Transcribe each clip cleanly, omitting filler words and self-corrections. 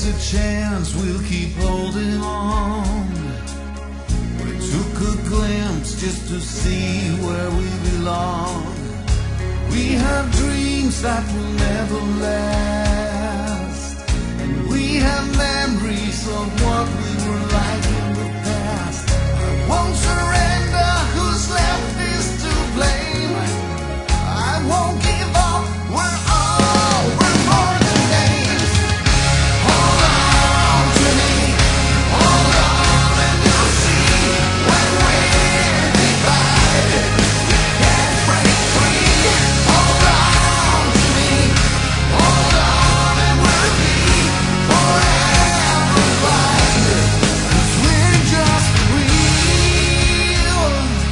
there's a chance we'll keep holding on. We took a glimpse just to see where we belong. We have dreams that will never last, and we have memories of what we were like in the past. I won't surrender, who's left is to blame. I won't give up, we're more than names. Hold on to me, hold on and you'll see. When we're divided, we can't break free. Hold on to me, hold on and we'll be forever wiser, 'cause we're just real.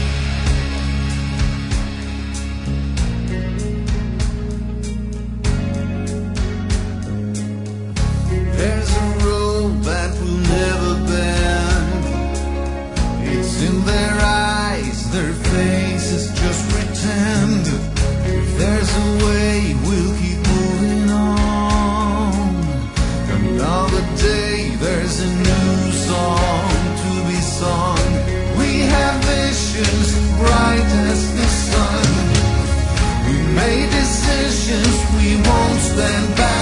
There's a road that will never bend. It's in their eyes, their faces just pretend. If there's a way, we'll keep moving on. Another day, there's a new song to be sung. We have visions bright as the sun. We made decisions, we won't stand back.